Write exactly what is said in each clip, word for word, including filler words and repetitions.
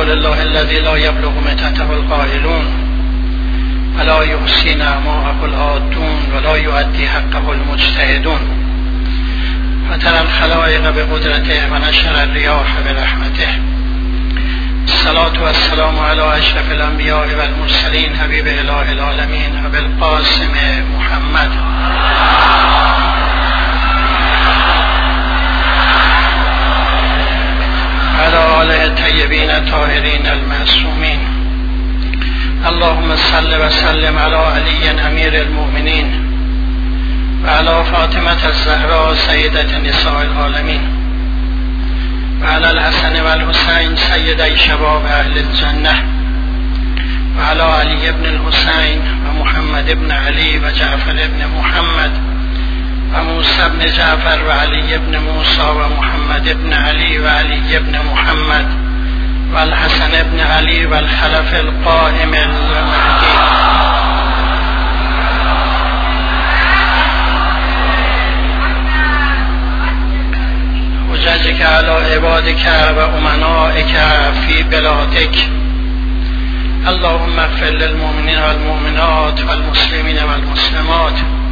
لله الذي لا يبلغ متته القائلون ولا يحصي نعماءه العادون ولا يؤدي حقه المجتهدون وترى الخلائق بقدرته ونشر الرياح برحمته. الصلاة والسلام على أشرف الأنبياء والمرسلين حبيب إله العالمين أبي القاسم محمد على آله الطيبين الطاهرين المعصومين. اللهم صل وسلم على علي أمير المؤمنين وعلى فاطمة الزهراء سيدة نساء العالمين وعلى الحسن والحسين سيدي شباب أهل الجنة وعلى علي بن الحسين ومحمد بن علي وجعفر بن محمد وموسى بن جعفر وعلي بن موسى ومحمد بن علي وعلي بن محمد والحسن بن علي والخلف القائم المهدي. حججك على عبادك وأمنائك في بلادك. اللهم اغفر للمؤمنين والمؤمنات والمسلمين والمسلمات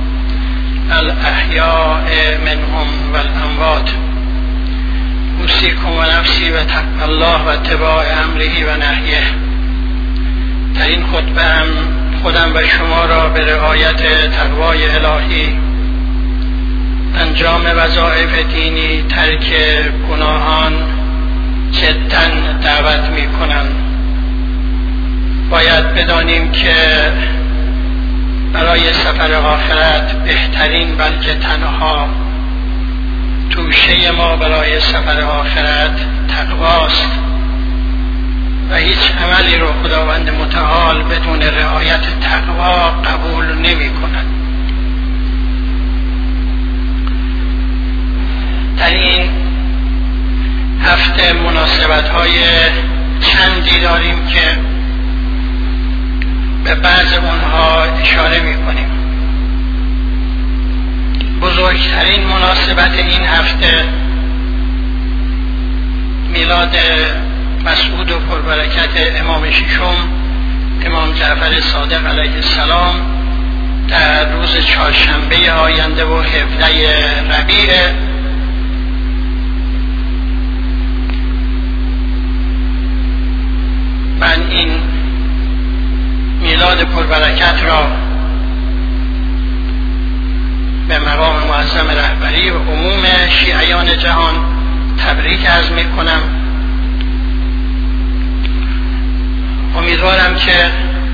الأحياء منهم والأموات. أوصيكم ونفسي بتقوى الله واتباع أمره و نهیه. در این خطبه هم خودم و شما را به رعایت تقوای الهی، انجام وظایف دینی، ترک گناهان جدا دعوت می کنم. باید بدانیم که برای سفر آخرت بهترین بلکه تنها توشه ما برای سفر آخرت تقواست و هیچ عملی رو خداوند متعال بدون رعایت تقوا قبول نمی کند. در این هفته مناسبت های چندی داریم که به بعض اونها اشاره می کنیم. بزرگترین مناسبت این هفته میلاد مسعود و پربرکت امام ششم امام جعفر صادق علیه السلام در روز چهارشنبه آینده و هفده ربیع. من این میلاد پربرکت را به مقام معظم رهبری و عموم شیعیان جهان تبریک عرض می کنم. امیدوارم که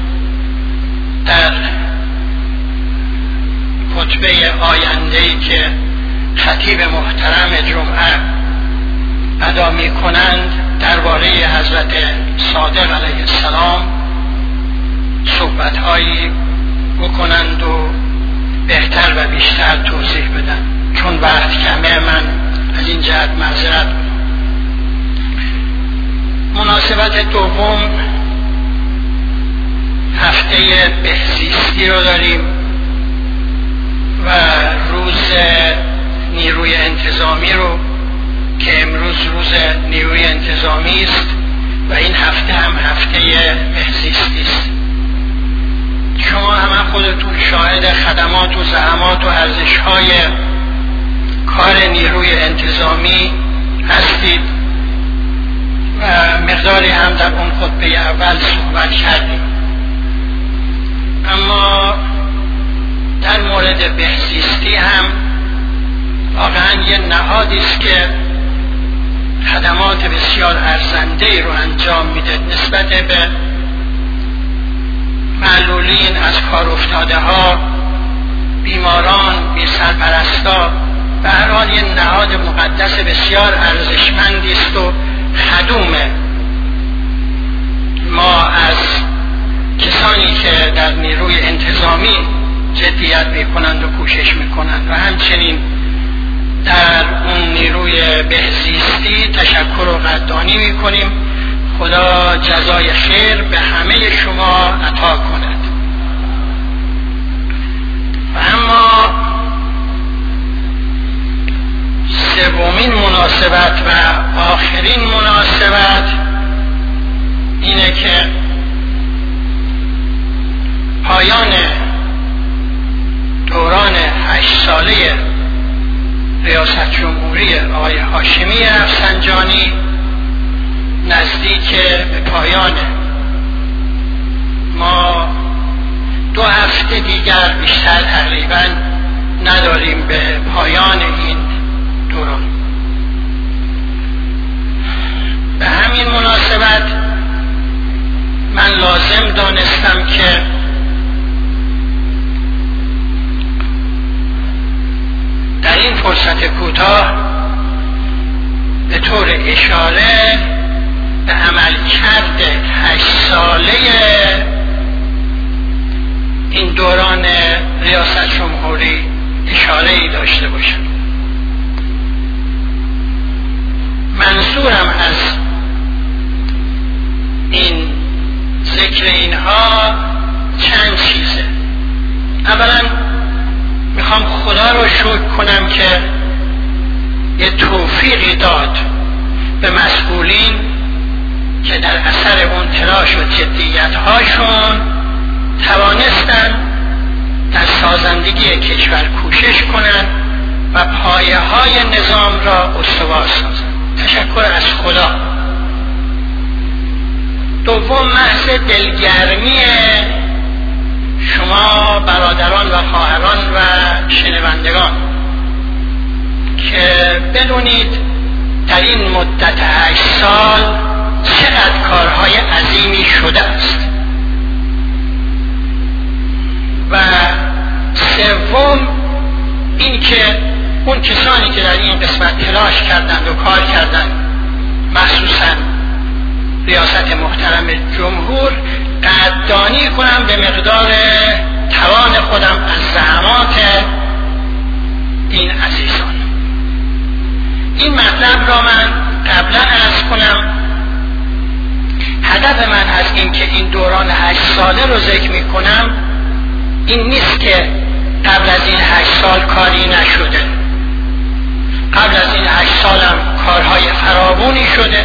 در خطبه آینده‌ای که خطیب محترم جمعه ادا می کنند درباره حضرت صادق علیه السلام صحبت‌هایی بکنند و بهتر و بیشتر توضیح بدن، چون وقت کمه. من از این جهت معذرت. مناسبت دوم هفته بهزیستی رو داریم و روز نیروی انتظامی رو که امروز روز نیروی انتظامی است و این هفته هم هفته بهزیستی است. شما همه خودتون شاهد خدمات و زحمات و ارزش‌های کار نیروی انتظامی هستید و مقداری هم در اون خطبه اول صحبت کردیم. اما در مورد بهزیستی هم واقعا یه نهادی است که خدمات بسیار ارزنده‌ای رو انجام میده نسبت به معلولین، از کار افتاده ها، بیماران، بی سرپرستا. به هر حال یه نهاد مقدس بسیار ارزشمندی است و خدومه. ما از کسانی که در نیروی انتظامی جدیت میکنند و کوشش میکنند و همچنین در اون نیروی بهزیستی تشکر و قدردانی میکنیم. خدا جزای خیر به همه شما عطا کند. و اما سومین مناسبت و آخرین مناسبت پایانه. ما دو هفته دیگر بیشتر تقریبا نداریم به پایان این دوران. به همین مناسبت من لازم دانستم که در این فرصت کوتاه به طور اشاره به عملکرد هشت ساله این دوران ریاست جمهوری اشاره ای داشته باشم. منظورم از این ذکر اینها چند چیزه. اولا میخوام خدا رو شکر کنم که یه توفیقی داد به مسئولین که در اثر اون تلاش و جدیت هاشون توانستن در سازندگی کشور کوشش کنند و پایه های نظام را استوار سازند. تشکر از خدا. دوم محض دلگرمی شما برادران و خواهران و شنوندگان که بدونید در این مدت هشت سال چقدر کارهای عظیمی شده است. و سوم این که اون کسانی که در این قسمت تلاش کردند و کار کردند، مخصوصا ریاست محترم جمهور، قدردانی کنم به مقدار توان خودم از زحمات این عزیزان. این مطلب را من قبلا عرض کنم. هدف من از این که این دوران هشت ساله رو ذکر می کنم این نیست که قبل از این هشت سال کاری نشده. قبل از این هشت سالم کارهای فراوانی شده.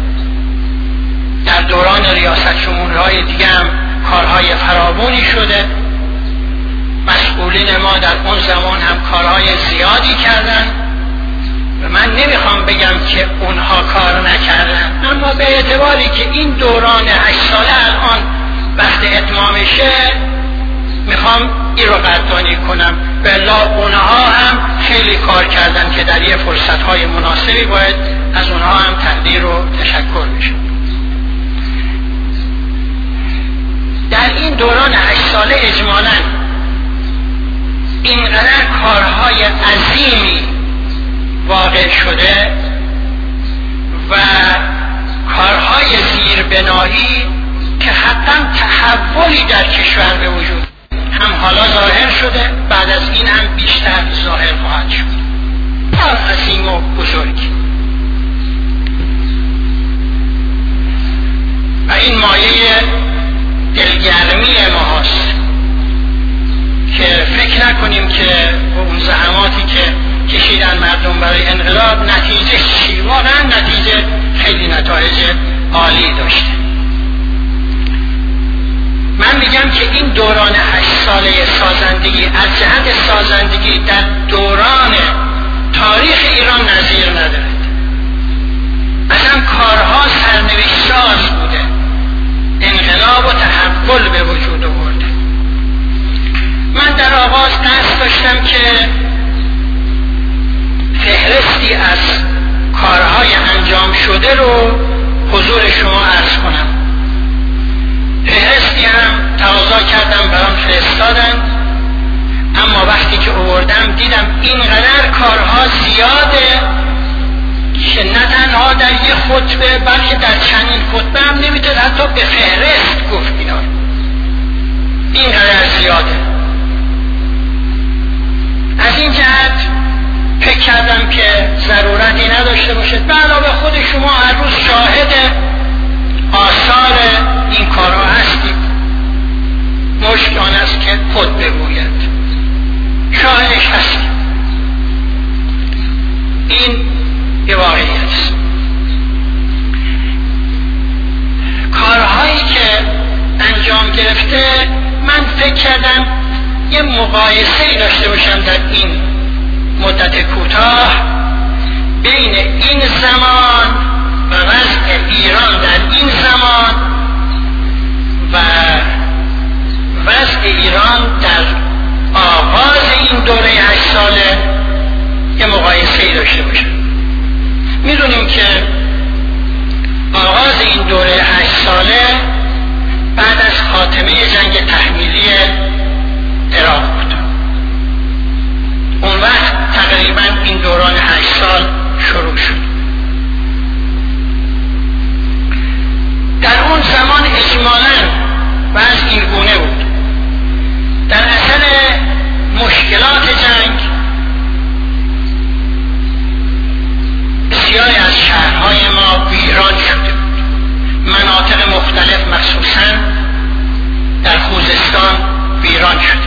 در دوران ریاست جمهوری‌های دیگه هم کارهای فراوانی شده. مسئولین ما در اون زمان هم کارهای زیادی کردن و من نمیخوام بگم که اونها کار نکردن، اما به اعتباری که این دوران هشت ساله الان وقت اتمامشه میخوام این رو قدردانی کنم. بلا اونها هم خیلی کار کردن که در یه فرصتهای مناسبی باید از اونها هم تقدیر و تشکر بشه. در این دوران هشت ساله اجمالاً اینقدر کارهای عظیمی واقع شده و کارهای زیربنایی که حتما تحولی در کشور به وجود هم حالا ظاهر شده، بعد از این هم بیشتر ظاهر خواهد شد. کار عظیم و بزرگ و این مایه دلگرمی ما هست که فکر نکنیم که اون زحماتی که کشیدن مردم برای انقلاب نتیجه چی؟ واقعا نتیجه خیلی نتایج عالی داشته. من میگم که این دوران هشت ساله سازندگی از جهت سازندگی در دوران تاریخ ایران نظیر ندارد. اصلا کارها سرنوشت ساز بوده، انقلاب و تحول به وجود آورده. من در آغاز قصد داشتم که فهرستی از کارهای انجام شده رو حضور شما عرض کنم. فهرستی هم تقاضا کردم برام فرستادن، اما وقتی که آوردم دیدم اینقدر کارها زیاده که نه تنها در یه خطبه بلکه در چندین خطبه هم نمیتونه حتی به فهرست گفت. اینا اینقدر زیاده. از این جهت فکر کردم که ضرورتی نداشته باشد. به علاوه خود شما هر روز شاهد آثار این کارها هستید. مشک آن است که خود بگوید، شاهدش هستید. این یه واقعیت است. کارهایی که انجام گرفته من فکر کردم یه مقایسه‌ای داشته باشم در این مدت کوتاه بین این زمان و وضع ایران در این زمان میدونیم که آغاز این دوره هشت ساله بعد از خاتمه جنگ تحمیلی عراق بود. اون وقت تقریبا این دوران هشت سال شروع شد. در اون زمان اجمالاً وضع این گونه بود. در اثر مشکلات جنگ بسیاری از شهرهای ما ویران شده بود. مناطق مختلف مخصوصاً در خوزستان ویران شده.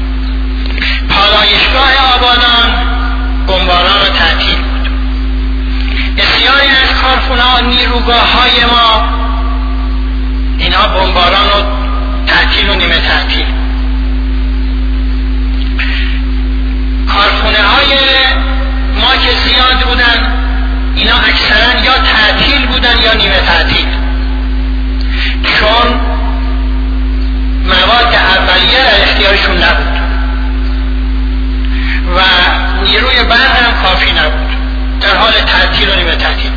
پالایشگاه آبادان بمباران را تعطیل بود. بسیاری از کارخانه‌ها، نیروگاه‌های ما اینا بمباران رو تعطیل و نیمه تعطیل. کارخانه های ما که زیاد بودن اینا اکثرا یا تعطیل بودن یا نیمه تعطیل، چون مواد اولیه در اختیارشون نبود و نیروی برق هم کافی نبود، در حال تعطیل و نیمه تعطیل.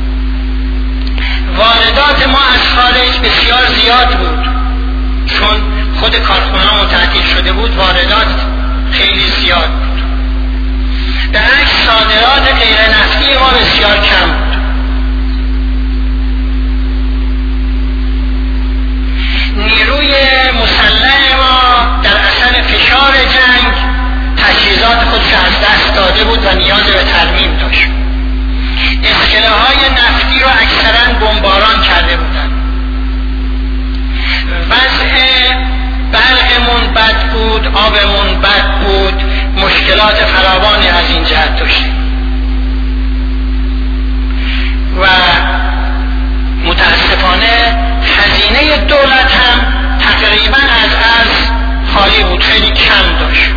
واردات ما از خارج بسیار زیاد بود، چون خود کارخانه‌مون تعطیل شده بود، واردات خیلی زیاد بود. در عکس صادرات غیر نفتی ما بسیار کم بود. نیروی مسلح ما در اثر فشار جنگ تجهیزات خودش از دست داده بود و نیاز به ترمیم داشت. اسکله های نفتی رو اکثرا بمباران کرده بودن. وضع برقمون بد بود، آبمون بد بود، مشکلات فراوانی از این جهت داشتیم و متاسفانه هزینه دولت هم تقریبا از ارز خالی بود، خیلی کم داشت.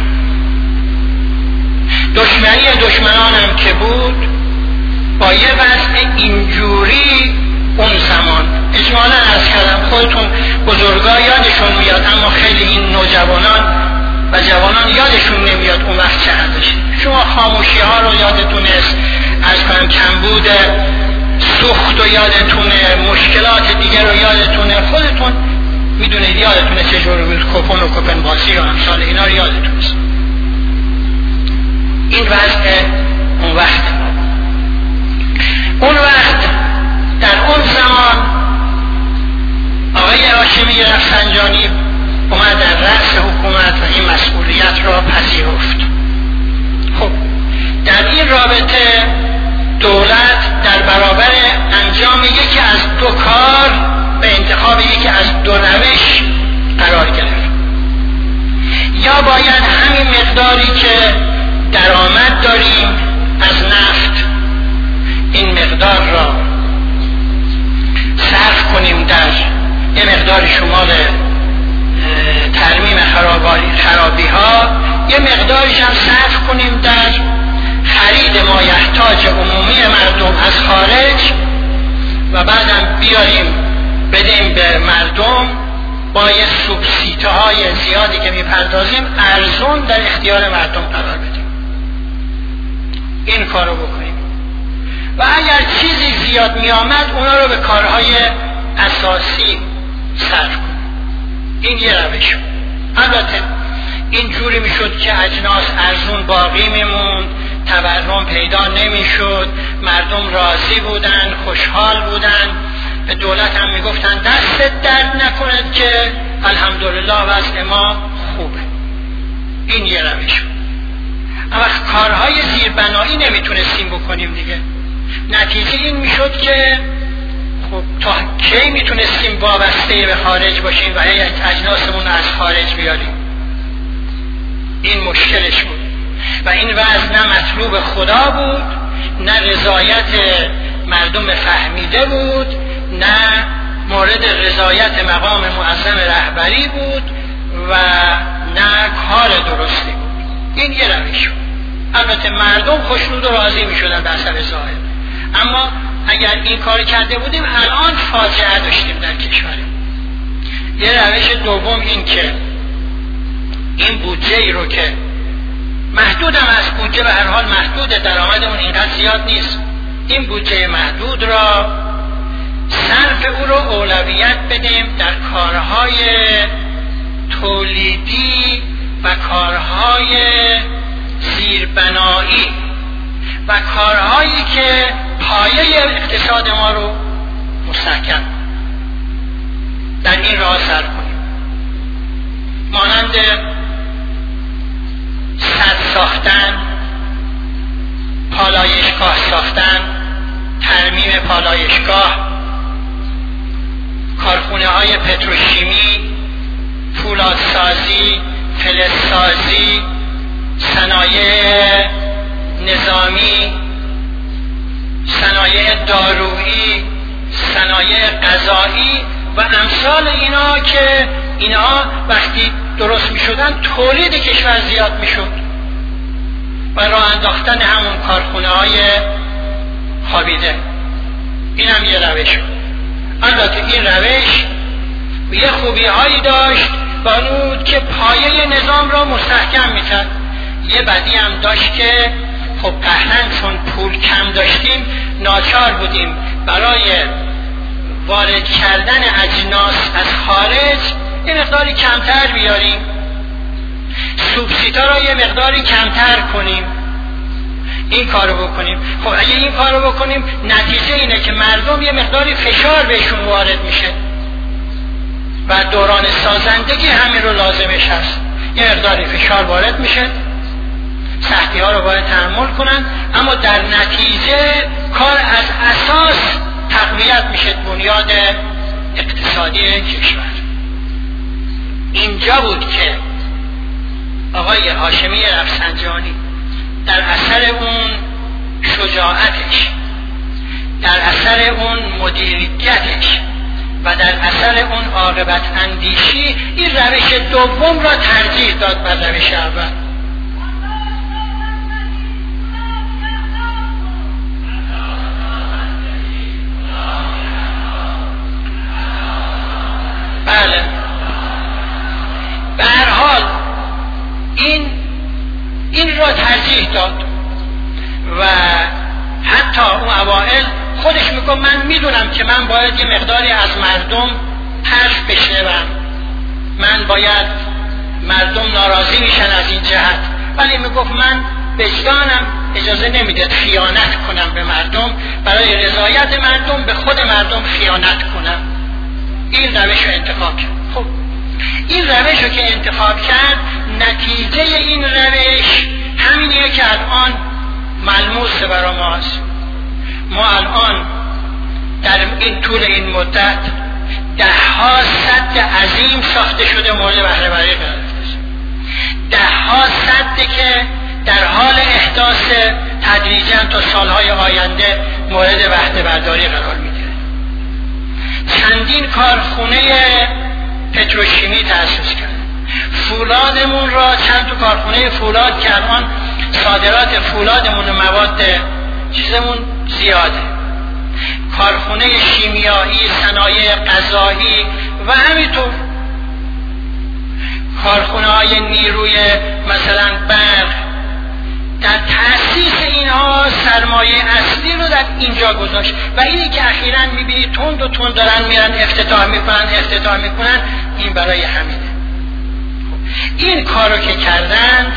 دشمنی دشمنان هم که بود با یه وضع اینجوری اون زمان اجمالا عرض کردم، خودتون بزرگا یادشون میاد، اما خیلی این نوجوانان و جوانان یادشون نمیاد اون وقت چه داشت. شما خاموشی ها رو یادتونست، از کنم کمبود سوخت و یادتونه، مشکلات دیگر رو یادتونه، خودتون میدونید یادتونه چجور بود، کوپن و کوپن باسی و امثال اینا رو یادتونست. این وضع اون وقت اون وقت در اون زمان آقای هاشمی رفسنجانی اومد در رأس حکومت و این مسئولیت را پذیرفت. خب در این رابطه دولت در برابر انجام یکی از دو کار به انتخاب یکی از دو روش قرار گرفت. یا باید همین مقداری که درآمد داریم از نفت این مقدار را صرف کنیم در یه مقدار شمال ترمیم خرابی ها، یه مقدارش هم صرف کنیم در خرید مایحتاج عمومی مردم از خارج و بعدم بیاریم بدیم به مردم با یه سوبسیده های زیادی که میپردازیم ارزون در اختیار مردم قرار بدیم. این کارو بکنیم و اگر چیزی زیاد می آمد اونا رو به کارهای اساسی صرف کنیم. این یه روش. البته این جوری می شد که اجناس ارزون باقی می موند، تورم پیدا نمی شد، مردم راضی بودن، خوشحال بودن، به دولت هم می گفتن دست درد نکند که الحمدلله وضع ما خوبه. این یه روش. اما کارهای زیربنایی نمیتونستیم بکنیم دیگه. نتیجه این میشد که خب تا کی میتونستیم وابسته به خارج باشیم و اجناسمون از خارج بیاریم؟ این مشکلش بود و این وضع نه مطلوب خدا بود، نه رضایت مردم فهمیده بود، نه مورد رضایت مقام معظم رهبری بود و نه کار درستی بود. این یه روش بود. البته مردم خوشنود و راضی می شدن به اثر ظاهر، اما اگر این کار کرده بودیم الان فاجعه داشتیم در کشورم. یه روش دوم این که این بودجه ای رو که محدود هم از بودجه به هر حال محدود، درآمدمون اینقدر زیاد نیست، این بودجه محدود را صرف او را اولویت بدیم در کارهای تولیدی و کارهای زیربنایی و کارهایی که پایه اقتصاد ما رو مستحکم در این راه سر کنیم، مانند سد ساختن، پالایشگاه ساختن، ترمیم پالایشگاه، کارخونه های پتروشیمی، فولادسازی، فلزسازی، صنایع نظامی، صنایع دارویی، صنایع غذایی و امثال اینا که اینا وقتی درست می شدن تولید کشور زیاد می شد و راه انداختن همون کارخونه های خوابیده. این هم یه روش بود. البته این روش یه خوبی هایی داشت و اون بود که پایه نظام را مستحکم می کرد. یه بدی هم داشت که خب قهرن چون پول کم داشتیم ناچار بودیم برای وارد کردن اجناس از خارج یه مقداری کمتر بیاریم، سوبسیدا را یه مقداری کمتر کنیم، این کارو بکنیم. خب اگه این کارو بکنیم نتیجه اینه که مردم یه مقداری فشار بهشون وارد میشه و دوران سازندگی همین رو لازمش هست، یه مقداری فشار وارد میشه، سختی ها رو باید تحمل کنن، اما در نتیجه کار از اساس تقویت میشه بنیاد اقتصادی کشور. اینجا بود که آقای هاشمی رفسنجانی در اثر اون شجاعتش، در اثر اون مدیریتش و در اثر اون عاقبت اندیشی این روش دوم را ترجیح داد بر روش اول. بله، به هر حال این این را ترجیح داد و حتی اون اوائل خودش میگه من میدونم که من باید یه مقداری از مردم حرف بشنوم، من باید مردم ناراضی میشن از این جهت، ولی میگفت من وجدانم اجازه نمیده خیانت کنم به مردم، برای رضایت مردم به خود مردم خیانت کنم. این روش رو انتخاب کرد. خب این روش رو که انتخاب کرد نتیجه این روش همینیه که الان ملموس برای ماست. ما الان در این طول این مدت ده ها سد عظیم ساخته شده مورد بهره برداری قرار گرفته، ده ها سد که در حال احداث تدریجا تا سالهای آینده مورد بهره برداری قرار میگیره. چندین کارخونه پتروشیمی تأسیس کرد، فولادمون را چند تا کارخونه فولاد که الان صادرات فولادمون و مواد چیزمون زیاده، کارخونه شیمیایی، صنایع غذایی و همینطور کارخونه های نیروی مثلا برق. در تأسیس اینها سرمایه اصلی رو در اینجا گذاشت و اینی که اخیراً میبینید تند و تند دارن میرن افتتاح میکنن افتتاح میکنن این برای همینه. این کارو که کردند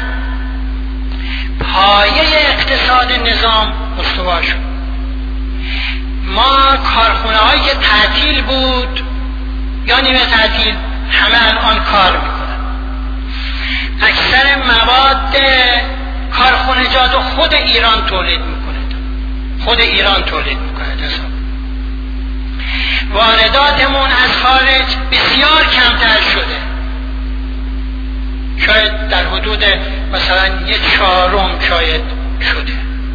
پایه اقتصاد نظام استوار شد. ما کارخونه هایی که تعطیل بود یا نیمه تعطیل همه الان کار میکنن. اکثر مواد کارخانجات خود ایران تولید میکنه، خود ایران تولید میکنه. وارداتمون از خارج بسیار کمتر شده، شاید در حدود مثلا یک چهارم شاید شده.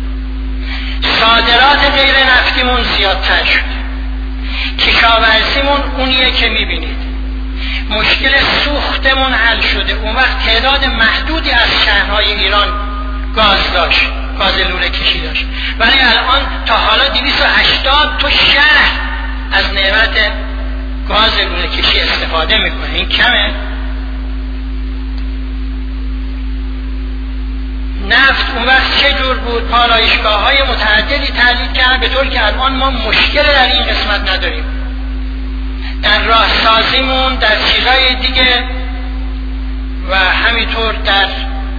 صادرات غیر نفتیمون زیادتر شده. کشاورزیمون اونیه که میبینید. مشکل سوختمون حل شده. اون وقت تعداد محدودی از شهرهای ایران گاز داشت، گاز لوله کشی داشت، ولی الان تا حالا دویست و هشتاد تا شهر از نعمت گاز لوله کشی استفاده میکنه. این کمه؟ نفت اون وقت چه جور بود؟ پالایشگاه های متعددی تحلیل کرد، به طور که الان ما مشکل در این قسمت نداریم. در راه سازیمون، در چیزهای دیگه و همینطور در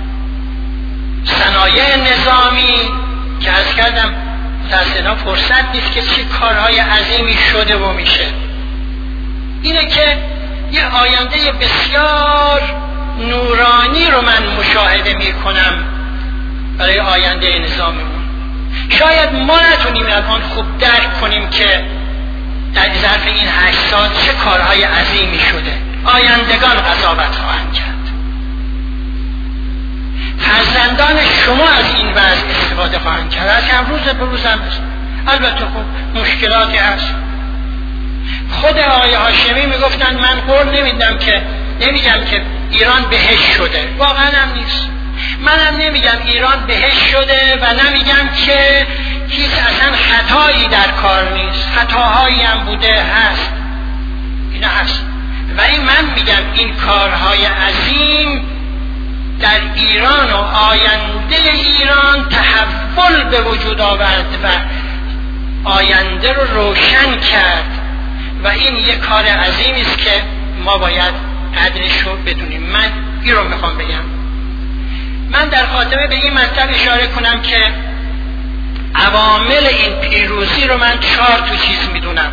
صنایع نظامی که از کردم متاسفانه فرصت نیست که چه کارهای عظیمی شده و میشه. اینه که یه آینده بسیار نورانی رو من مشاهده میکنم برای آینده نظاممون. شاید ما نتونیم الان خوب درک کنیم که در ظرف این هشت سال چه کارهای عظیمی شده. آیندگان قضاوت خواهند کرد. فرزندان شما از این وضع استفاده خواهند کرد. از امروز به روز هم هست. البته خب مشکلاتی هست. خود آقای هاشمی میگفتن من قول نمیدم که نمیگم که ایران بهشت شده، واقعا هم نیست. منم نمیگم ایران بهشت شده و نمیگم که هیچ اصلا خطایی در کار نیست. خطاهایی هم بوده هست، اینا هست، ولی من میگم این کارهای عظیم در ایران و آینده ایران تحول به وجود آورد و آینده رو روشن کرد و این یک کار عظیمی است که ما باید قدرش رو بدونیم. من این رو میخوام بگم. من در خاتمه به این مطلب اشاره کنم که عوامل این پیروزی رو من چهار تو چیز میدونم.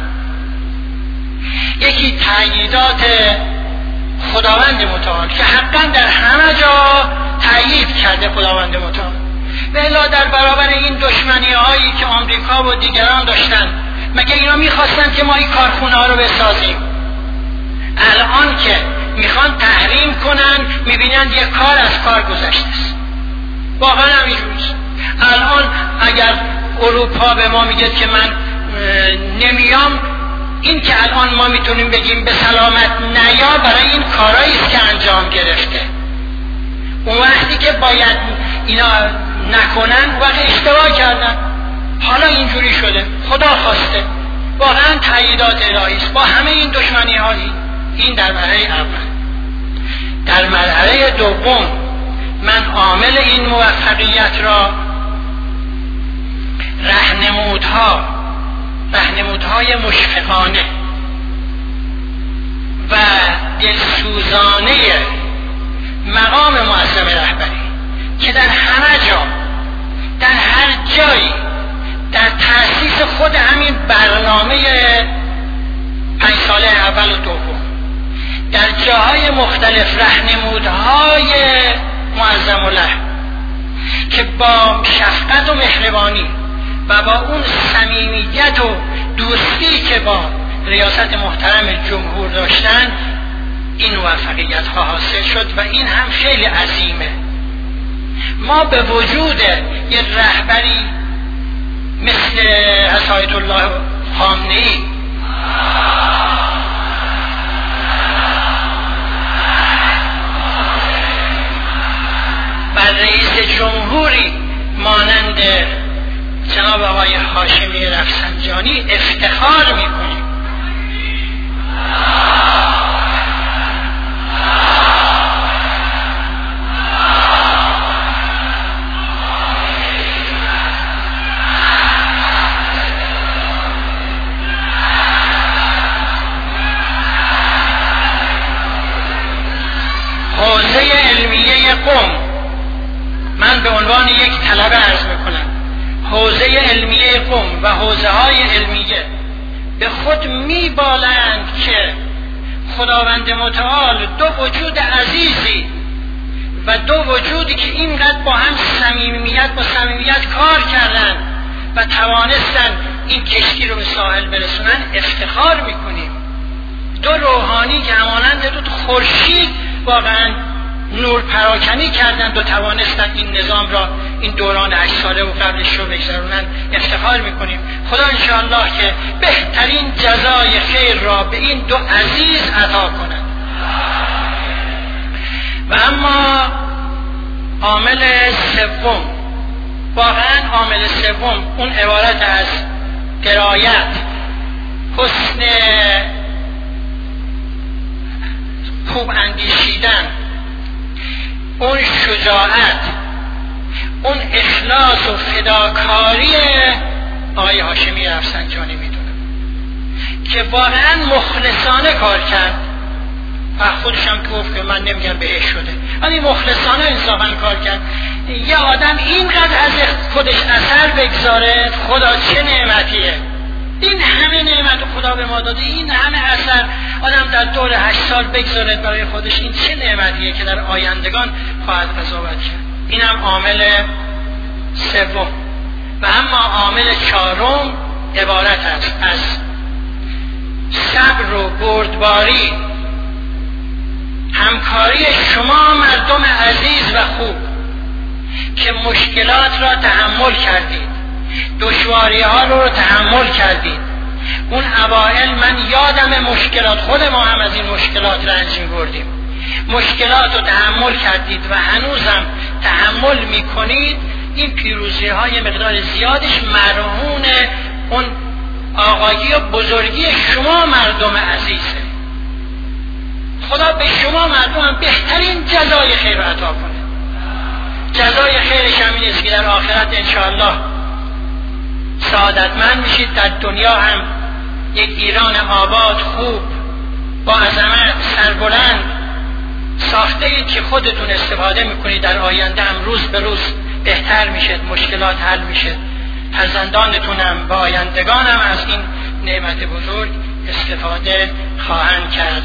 یکی تأییدات خداوند متعال که حقا در همه جا تأیید کرده خداوند متعال. بلا در برابر این دشمنی هایی که آمریکا و دیگران داشتن، مگه اینا میخواستن که ما این کارخونه ها رو بسازیم؟ الان که میخوان تحریم کنن میبینن یک کار از کار گذشته است. واقعا همینجوریست. الان اگر اروپا به ما میگه که من نمیام، این که الان ما میتونیم بگیم به سلامت نیا برای این کارهایی است که انجام گرفته. اون وقتی که باید اینا نکنن وقت اشتباه کردن. حالا اینجوری شده، خدا خواسته. واقعا تأییدات الهی است با همه این دشمنی هایی. این در مرحله اول. در مرحله دوم من عامل این موفقیت را راهنمودها راهنمودهای مشفقانه و دلسوزانه مقام معظم رهبری که در همه جا، در هر جایی، در تأسیس خود همین برنامه پنج ساله اول و دوم، در جاهای مختلف راهنمودهای معظم الله که با شفقت و مهربانی و با اون صمیمیت و دوستی که با ریاست محترم جمهور داشتن این موفقیت ها حاصل شد و این هم خیلی عظیمه. ما به وجود یک رهبری مثل آیت الله خامنه‌ای و رئیس جمهوری مانند جناب آقای هاشمی رفسنجانی افتخار میکنیم. حوزه علمیه قم، من به عنوان یک طلبه عرض میکنم، حوزه علمیه قم و حوزه های علمیه به خود میبالند که خداوند متعال دو وجود عزیزی و دو وجودی که اینقدر با هم صمیمیت با صمیمیت کار کردن و توانستن این کشتی رو به ساحل برسونن افتخار میکنیم. دو روحانی که همانند دو خورشید واقعا نور پراکنی کردند و توانستند این نظام را این دوران هشت ساله و قبلش رو بگذرونن افتخار میکنیم. خدا انشاءالله که بهترین جزای خیر را به این دو عزیز عطا کند. و اما عامل سوم، واقعا عامل سوم اون عبارت از درایت، حسن خوب اندیشیدن، اون شجاعت، اون اخلاص و فداکاری آقای هاشمی رفسنجانی میدونم که واقعا مخلصانه کار کرد و خودش هم گفت که من نمیگم بهش شده، ولی مخلصانه انصافا کار کرد. یه آدم اینقدر از خودش اثر بگذاره، خدا چه نعمتیه، این همه نعمت خدا به ما داده، این همه اثر آدم در دور هشت سال بگذاره برای خودش، این چه نعمتیه که در آیندگان خواهد قضاوت کرد. اینم عامل سوم. و اما عامل چهارم عبارت است از صبر و بردباری، همکاری شما مردم عزیز و خوب که مشکلات را تحمل کردید، دشواری ها رو تحمل کردید. اون اوائل من یادم مشکلات، خود ما هم از این مشکلات رنج می‌بردیم، مشکلات رو تحمل کردید و هنوزم تحمل میکنید. این پیروزی های مقدار زیادش مرهون اون آقایی و بزرگی شما مردم عزیزه. خدا به شما مردم بهترین جزای خیر عطا کنه. جزای خیرش هم این است که در آخرت انشاءالله سعادتمند میشید، در دنیا هم یک ایران آباد خوب با عظمت سربلند ساخته اید که خودتون استفاده میکنید. در آینده هم روز به روز بهتر میشه، مشکلات حل میشه، فرزندانتون هم و آیندگان هم از این نعمت بزرگ استفاده خواهند کرد.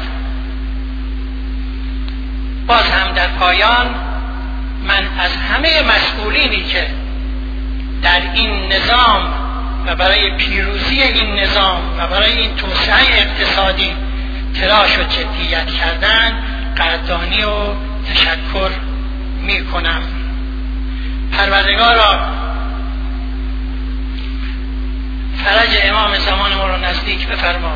باز هم در پایان من از همه مسئولینی که در این نظام و برای پیروزی این نظام و برای این توسعه اقتصادی تلاش و جدیت کردن قدردانی و تشکر می کنم. پروردگارا فرج امام زمان ما را نزدیک بفرما،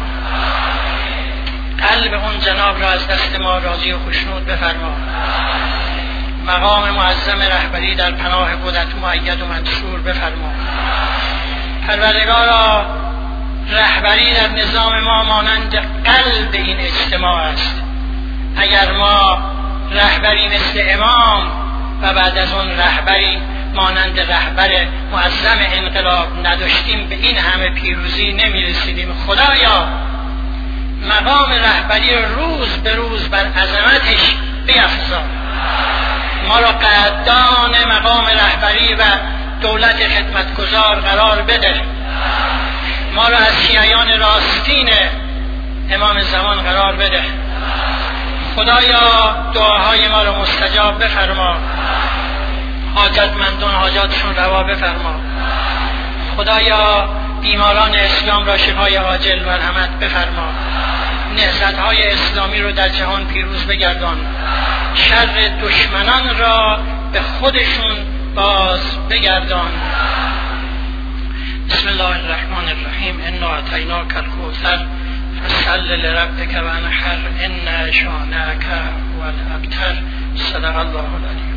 قلب اون جناب را از دست ما راضی و خوشنود بفرما، مقام معظم رهبری در پناه خودت مؤید و منصور بفرما. پروردگارا رهبری در نظام ما مانند قلب این اجتماع است. اگر ما رهبری مثل امام و بعد از اون رهبری مانند رهبر معظم انقلاب نداشتیم به این همه پیروزی نمیرسیدیم. خدایا مقام رهبری روز به روز بر عظمتش بیفزا، ما را قدردان مقام رهبری و دولت خدمتگزار قرار بده، ما را از شیعیان راستین امام زمان قرار بده. خدایا دعاهای ما را مستجاب بفرما، حاجتمندان حاجاتشون روا بفرما. خدایا بیماران اسلام را شفای عاجل مرحمت بفرما، نهضت‌های اسلامی رو در جهان پیروز بگردان، شر دشمنان را به خودشون باز بگردان. بسم الله الرحمن الرحیم. انا اعطیناک الکوثر فصل لربک وانحر ان شانئک هو الابتر. صدق الله العلی.